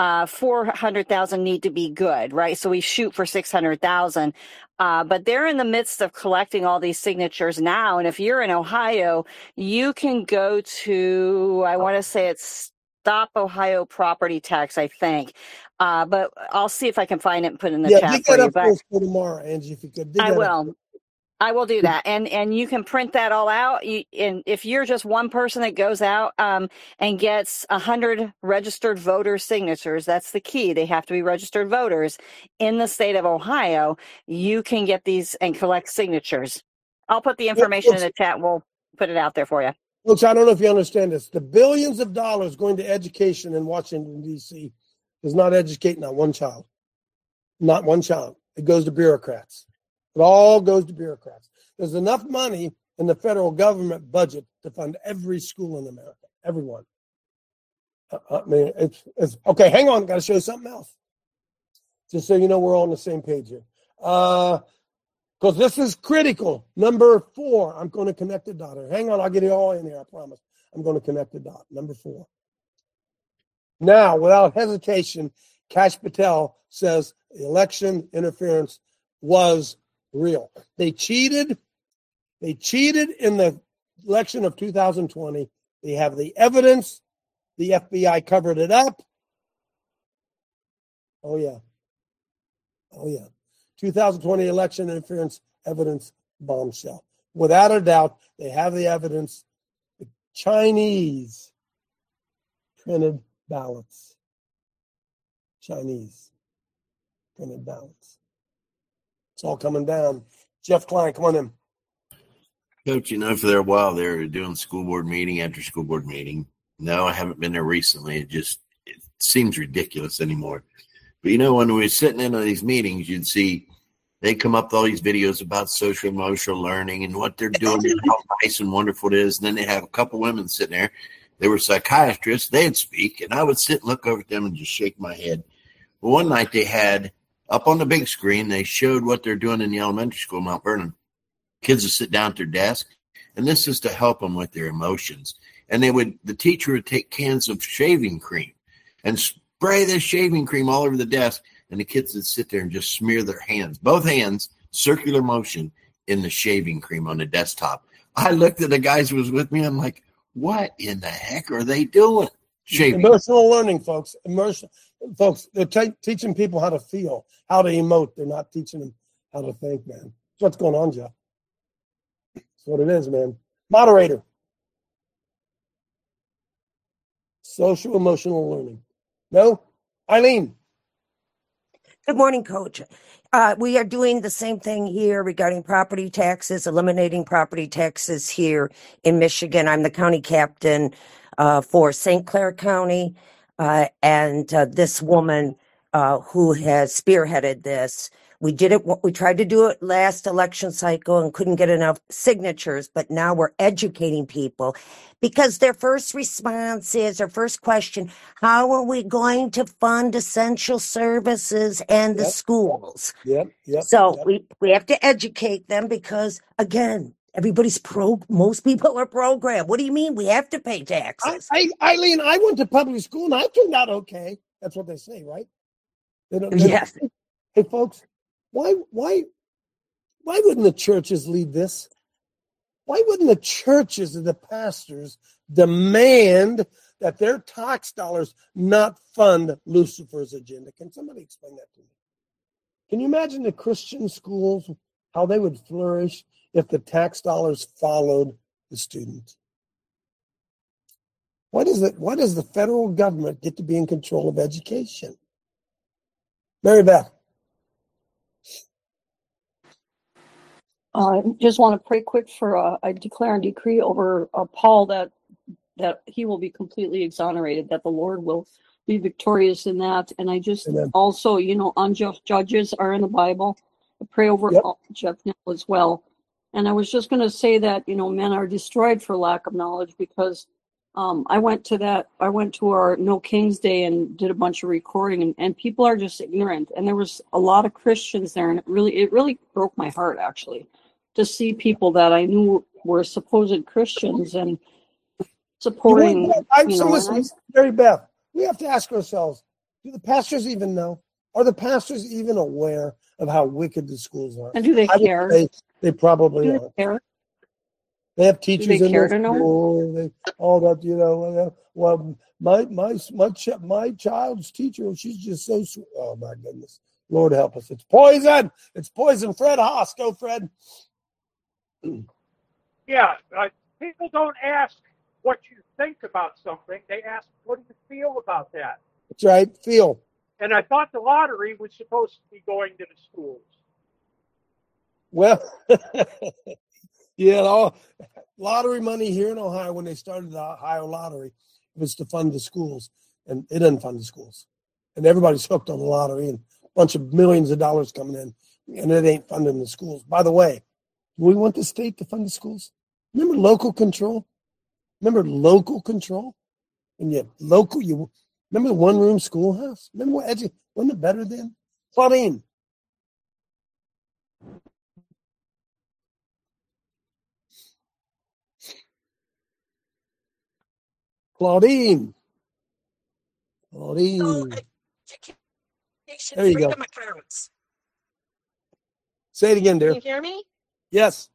400,000 need to be good, right? So we shoot for 600,000. But they're in the midst of collecting all these signatures now. And if you're in Ohio, you can go to, I want to say it's Stop Ohio Property Tax, I think. But I'll see if I can find it and put it in the chat for you. But for tomorrow, Angie, if you could. I will do that. And you can print that all out. And if you're just one person that goes out and gets 100 registered voter signatures, that's the key. They have to be registered voters in the state of Ohio. You can get these and collect signatures. I'll put the information in the chat. We'll put it out there for you. Folks, I don't know if you understand this. The billions of dollars going to education in Washington, D.C. does not educate not one child. Not one child. It goes to bureaucrats. It all goes to bureaucrats. There's enough money in the federal government budget to fund every school in America, everyone. I mean, it's okay. Hang on, got to show you something else, just so you know we're all on the same page here. Because this is critical. Number 4, I'm going to connect the dot here. Hang on, I'll get it all in here. I promise. I'm going to connect the dot. Number 4. Now, without hesitation, Kash Patel says the election interference was real. They cheated. They cheated in the election of 2020. They have the evidence. The FBI covered it up. Oh, yeah. 2020 election interference evidence bombshell. Without a doubt, they have the evidence. The Chinese printed ballots. Chinese printed ballots. It's all coming down. Jeff Klein, come on in. Coach, for there a while they were doing school board meeting after school board meeting. No, I haven't been there recently. It seems ridiculous anymore. But when we were sitting in on these meetings, you'd see they come up with all these videos about social emotional learning and what they're doing and how nice and wonderful it is. And then they have a couple women sitting there. They were psychiatrists. They'd speak, and I would sit and look over at them and just shake my head. Well, one night they had up on the big screen, they showed what they're doing in the elementary school in Mount Vernon. Kids would sit down at their desk, and this is to help them with their emotions. And the teacher would take cans of shaving cream and spray this shaving cream all over the desk, and the kids would sit there and just smear their hands, both hands, circular motion in the shaving cream on the desktop. I looked at the guys who was with me. I'm like, what in the heck are they doing? Shaving. Emotional learning, folks. Folks, they're teaching people how to feel, how to emote. They're not teaching them how to think, man. That's what's going on, Jeff. That's what it is, man. Moderator. Social emotional learning. No? Eileen. Good morning, Coach. We are doing the same thing here regarding property taxes, eliminating property taxes here in Michigan. I'm the county captain for St. Clair County, and this woman who has spearheaded this. We did it. We tried to do it last election cycle and couldn't get enough signatures, but now we're educating people because their first response is, or first question, how are we going to fund essential services and the schools? So we have to educate them because, again, most people are programmed. What do you mean we have to pay taxes? Eileen, I went to public school and I turned out okay. That's what they say, right? They don't, Yes. Hey, folks, why wouldn't the churches lead this? Why wouldn't the churches and the pastors demand that their tax dollars not fund Lucifer's agenda? Can somebody explain that to me? Can you imagine the Christian schools, how they would flourish if the tax dollars followed the student? Why does the federal government get to be in control of education? Mary Beth. I just want to pray quick for I declare and decree over Paul that he will be completely exonerated, that the Lord will be victorious in that. And I just also, unjust judges are in the Bible. I pray over Jeff Nell as well. And I was just going to say that, men are destroyed for lack of knowledge, because I went to our No Kings Day and did a bunch of recording, and people are just ignorant. And there was a lot of Christians there, and it really broke my heart, actually, to see people that I knew were supposed Christians and supporting. Listen, Mary Beth, we have to ask ourselves: do the pastors even know? Are the pastors even aware of how wicked the schools are? And do they care? They probably are. Care? They have teachers do they in care their to know? school. All that, Well, my child's teacher, she's just so sweet. Oh my goodness, Lord help us! It's poison. It's poison. Fred Haas, go Fred. Yeah, people don't ask what you think about something. They ask, what do you feel about that? That's right, feel. And I thought the lottery was supposed to be going to the schools. Well, lottery money here in Ohio, when they started the Ohio lottery, was to fund the schools, and it doesn't fund the schools. And everybody's hooked on the lottery, and a bunch of millions of dollars coming in, and it ain't funding the schools. By the way, do we want the state to fund the schools? Remember local control? And you remember the one-room schoolhouse? Remember wasn't it better then? Claudine. So, There you go. freedom accounts. Say it again, dear. Can you hear me? Yes.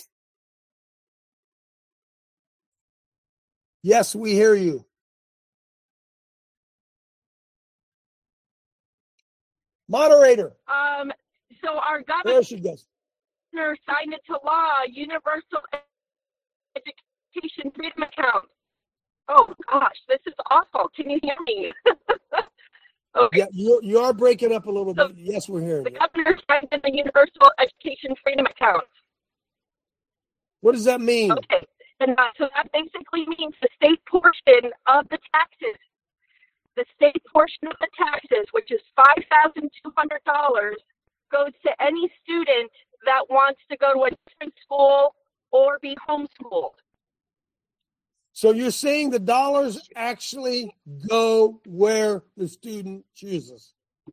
Yes, we hear you. Moderator. So our There she goes. governor signed into law universal education freedom account. Oh gosh, this is awful. Can you hear me? Okay. Yeah, you are breaking up a little bit. Yes, we're hearing The you. governor signed in the universal education freedom account. What does that mean? Okay, and so that basically means the state portion of the taxes. The state portion of the taxes, which is $5,200, goes to any student that wants to go to a different school or be homeschooled. So you're saying the dollars actually go where the student chooses?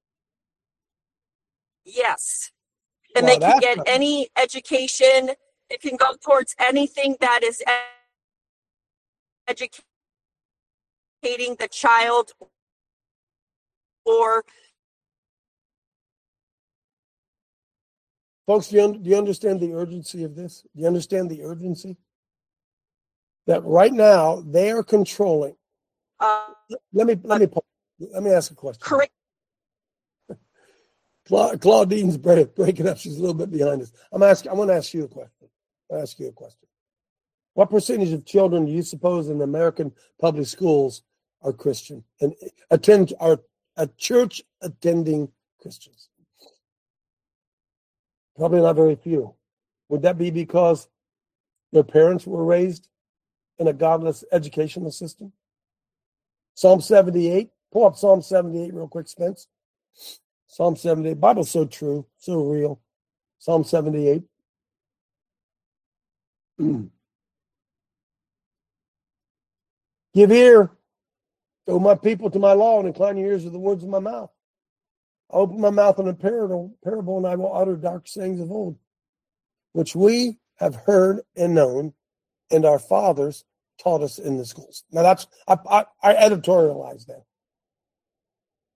Yes. And Wow, they can that's get not- any education. It can go towards anything that is educating the child or. Folks, do you understand the urgency of this? Do you understand the urgency? That right now they are controlling. Let me ask a question. Correct. Claudine's breaking up. She's a little bit behind us. I want to ask you a question. What percentage of children do you suppose in the American public schools are Christian and are church attending Christians? Probably not very few. Would that be because their parents were raised in a godless educational system? Psalm 78. Pull up Psalm 78 real quick, Spence. Psalm 78. Bible's so true, so real. Psalm 78. Give ear, O my people, to my law, and incline your ears to the words of my mouth. I open my mouth in a parable, and I will utter dark sayings of old, which we have heard and known, and our fathers taught us in the schools. Now that's I editorialize that.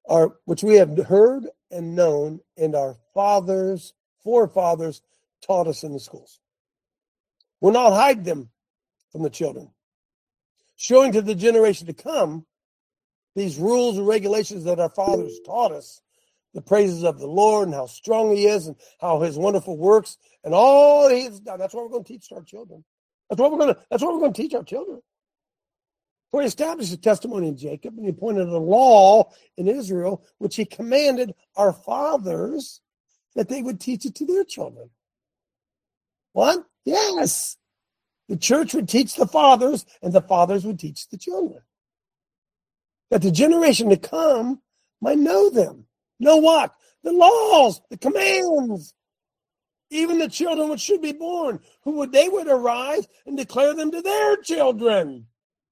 which we have heard and known, and our forefathers taught us in the schools. We'll not hide them from the children, showing to the generation to come these rules and regulations that our fathers taught us, the praises of the Lord and how strong he is and how his wonderful works and all he has done. That's what we're going to teach our children. That's what we're going to teach our children. For he established a testimony in Jacob, and he appointed a law in Israel, which he commanded our fathers that they would teach it to their children. What? Yes. The church would teach the fathers, and the fathers would teach the children. That the generation to come might know them. Know what? The laws, the commands. Even the children which should be born, they would arise and declare them to their children.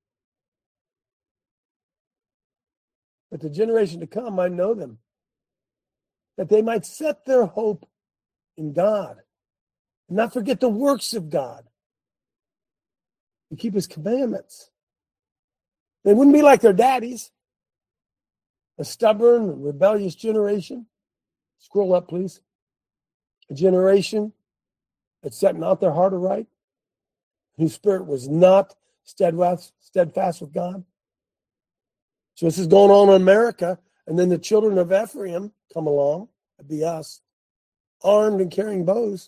That the generation to come might know them. That they might set their hope in God. And not forget the works of God. And keep his commandments. They wouldn't be like their daddies. A stubborn and rebellious generation. Scroll up, please. A generation that set not their heart aright. Whose spirit was not steadfast with God. So this is going on in America, and then the children of Ephraim come along, that'd be us, armed and carrying bows.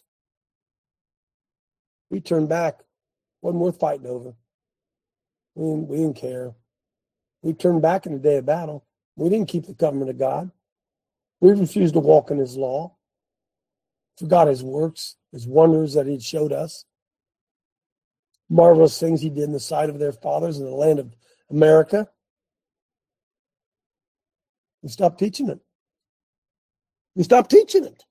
We turned back. Wasn't worth fighting over. We didn't care. We turned back in the day of battle. We didn't keep the covenant of God. We refused to walk in his law. Forgot his works, his wonders that he'd showed us. Marvelous things he did in the sight of their fathers in the land of America. We stopped teaching it. We stopped teaching it.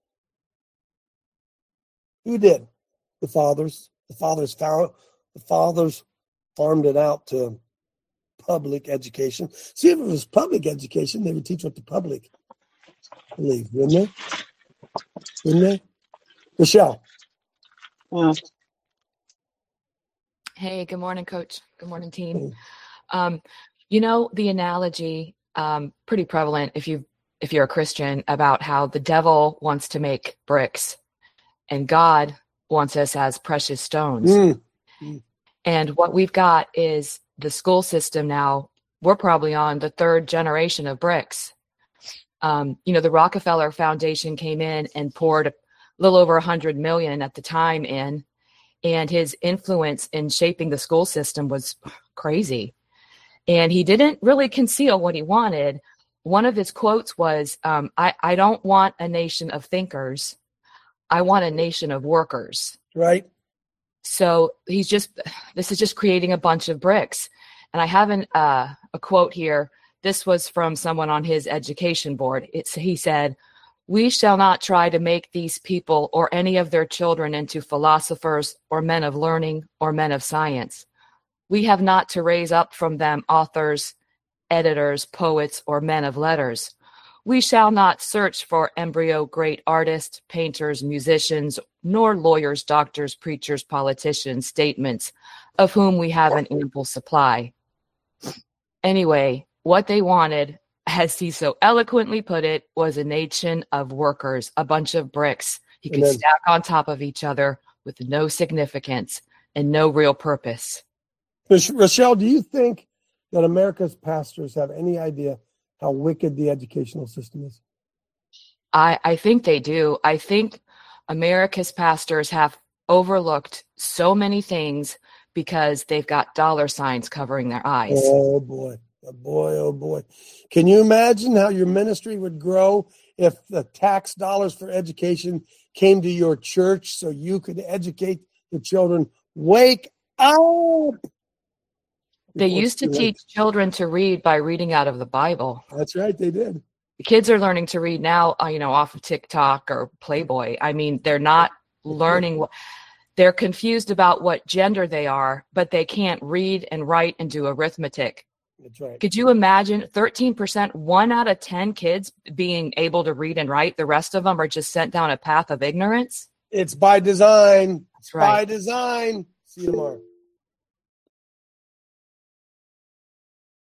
Who did? The fathers. The fathers farmed it out to public education. See, if it was public education, they would teach what the public believed, wouldn't they? Wouldn't they? Michelle. Wow. Hey, good morning, Coach. Good morning, team. The analogy pretty prevalent if you're a Christian about how the devil wants to make bricks and God wants us as precious stones. And what we've got is the school system now. We're probably on the third generation of bricks. The Rockefeller Foundation came in and poured a little over $100 million at the time in, and his influence in shaping the school system was crazy. And he didn't really conceal what he wanted. One of his quotes was, I don't want a nation of thinkers. I want a nation of workers. Right. So this is just creating a bunch of bricks. And I have a quote here. This was from someone on his education board. He said, "We shall not try to make these people or any of their children into philosophers or men of learning or men of science. We have not to raise up from them authors, editors, poets, or men of letters. We shall not search for embryo great artists, painters, musicians, nor lawyers, doctors, preachers, politicians, statements, of whom we have an ample supply." Anyway, what they wanted, as he so eloquently put it, was a nation of workers, a bunch of bricks he could stack on top of each other with no significance and no real purpose. Rochelle, do you think that America's pastors have any idea how wicked the educational system is? I think they do. I think America's pastors have overlooked so many things because they've got dollar signs covering their eyes. Oh, boy. Oh, boy. Can you imagine how your ministry would grow if the tax dollars for education came to your church so you could educate the children? Wake up! They used to teach children to read by reading out of the Bible. That's right, they did. The kids are learning to read now, off of TikTok or Playboy. I mean, they're not learning. They're confused about what gender they are, but they can't read and write and do arithmetic. That's right. Could you imagine 13%, 1 out of 10 kids being able to read and write? The rest of them are just sent down a path of ignorance. It's by design. That's right. By design. See you tomorrow.